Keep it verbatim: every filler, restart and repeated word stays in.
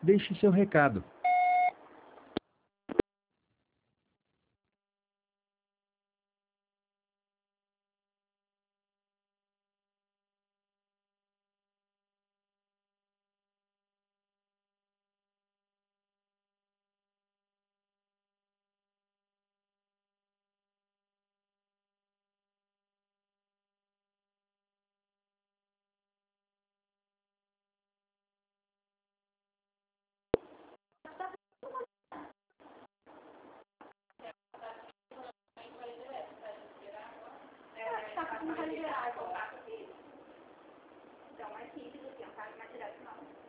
Deixe seu recado. Tá, não vai liberar. Então, mais simples assim, ó, tá? Mais direto não.